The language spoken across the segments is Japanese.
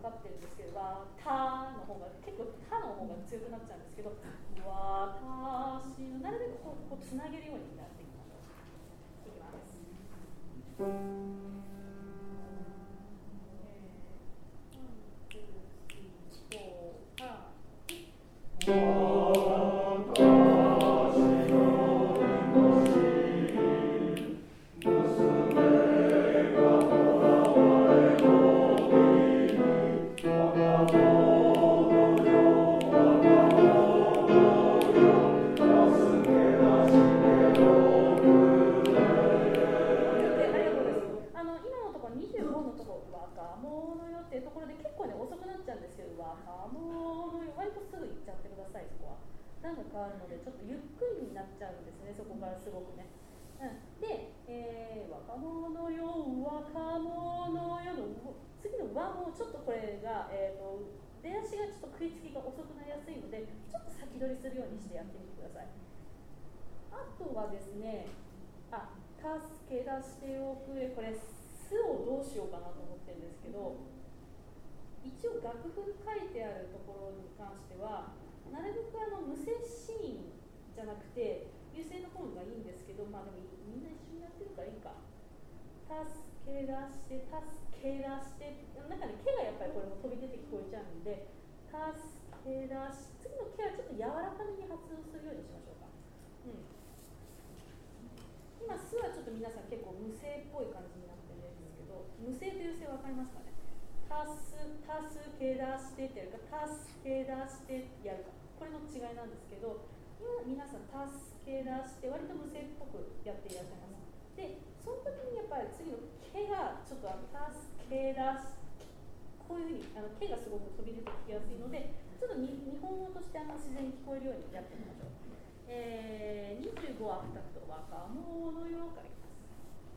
かってるんですけど、たの方が結構たの方が強くなっちゃうんですけど、私のなるべくこうつなげるようにやっていきましょう。いきます。段が変わるのでちょっとゆっくりになっちゃうんですね、そこからすごくね。で、若者よ、若者よの次の和もちょっとこれが、出足がちょっと食いつきが遅くなりやすいので、ちょっと先取りするようにしてやってみてください。あとはですね、助け出しておく、これ、すをどうしようかなと思ってるんですけど、一応楽譜に書いてあるところに関しては、なるべく無声シーンじゃなくて優勢の方がいいんですけど、でもみんな一緒にやってるからいいか。助け出して助け出してなんかね、毛がやっぱりこれも飛び出て聞こえちゃうんで、助け出し、次の毛はちょっと柔らかめに発音するようにしましょうか。今すはちょっと皆さん結構無声っぽい感じになってるんですけど、無声と優勢分かりますかね。助け出してってやるか、助け出してやるか、これの違いなんですけど、今皆さん助け出して割と無声っぽくやっていらっしゃいます。で、その時にやっぱり次の毛がちょっと助け出し、こういうふうに毛がすごく飛び出てきやすいので、ちょっと日本語として自然に聞こえるようにやってみましょう。25アフタクト、若者よからいきます。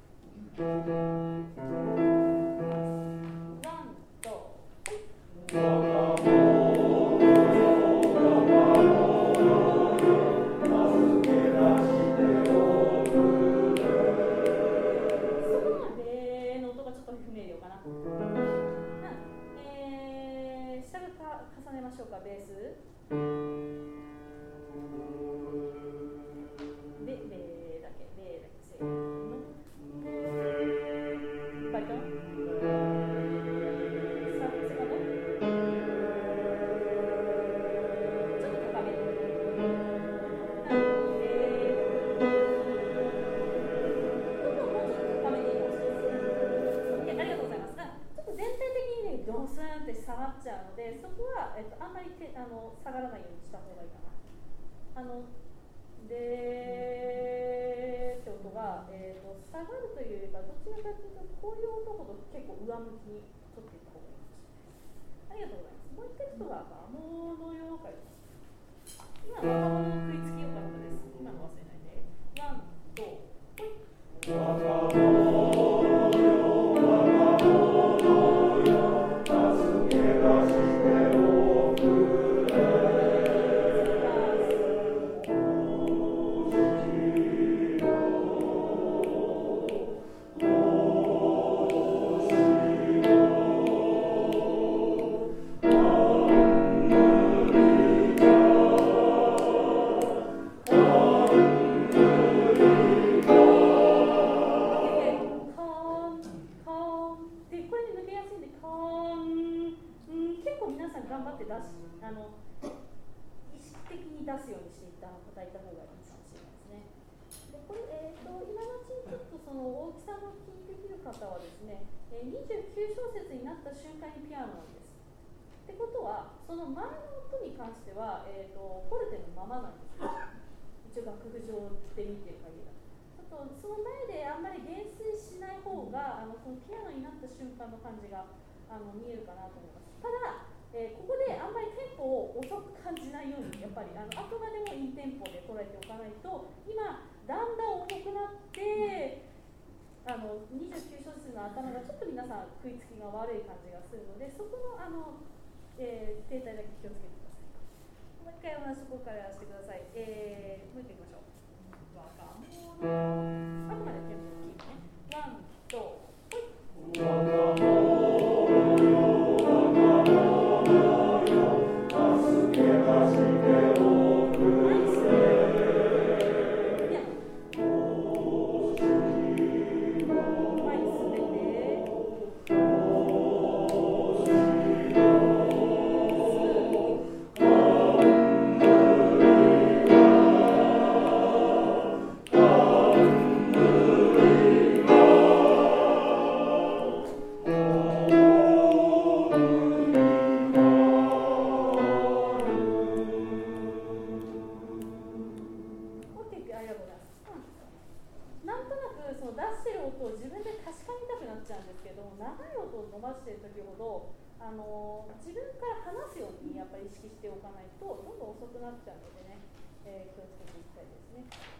重ねましょうか、ベース。ベだけせーの。バリトン。セカンド。ちょっと高め。ドスンって下がっちゃうので、そこは、あんまり下がらないようにした方がいいかな。でーって音が、下がるというよりか、どちらかというとこういう音ほど結構上向きに取っていった方がいいかもしれないです。ありがとうございます。もう一回ちょっと若者よからいきます。今若者の食いつきよかったです。今の忘れないで。ワン、ツー、ほい。若者よ、若者よ、助け出しておくれ。頑張って意識的に出すようにしていった答えた方がいいかもしれないですね。でこれ、今のうちにちょっとその大きさの気にできる方はですね、29小節になった瞬間にピアノなんです。ってことは、その前の音に関しては、フォルテのままなんですよ。一応楽譜上で見てる限りだ。あとその前であんまり減衰しない方がそのピアノになった瞬間の感じが見えるかなと思います。ただここであんまりテンポを遅く感じないように、やっぱりあくまでもいいテンポで捉えておかないと、今だんだん重くなって29小節の頭がちょっと皆さん食いつきが悪い感じがするので、そこの停滞だけ気をつけてください。もう一回同じところからやらせてください。もう一回いきましょう。若者、あくまでテンポをキープね。ワン、ツー、ほい。若者よ、若者なんとなくその出してる音を自分で確かめたくなっちゃうんですけど、長い音を伸ばしてる時ほど自分から話すようにやっぱり意識しておかないとどんどん遅くなっちゃうのでね、気をつけていきたいですね。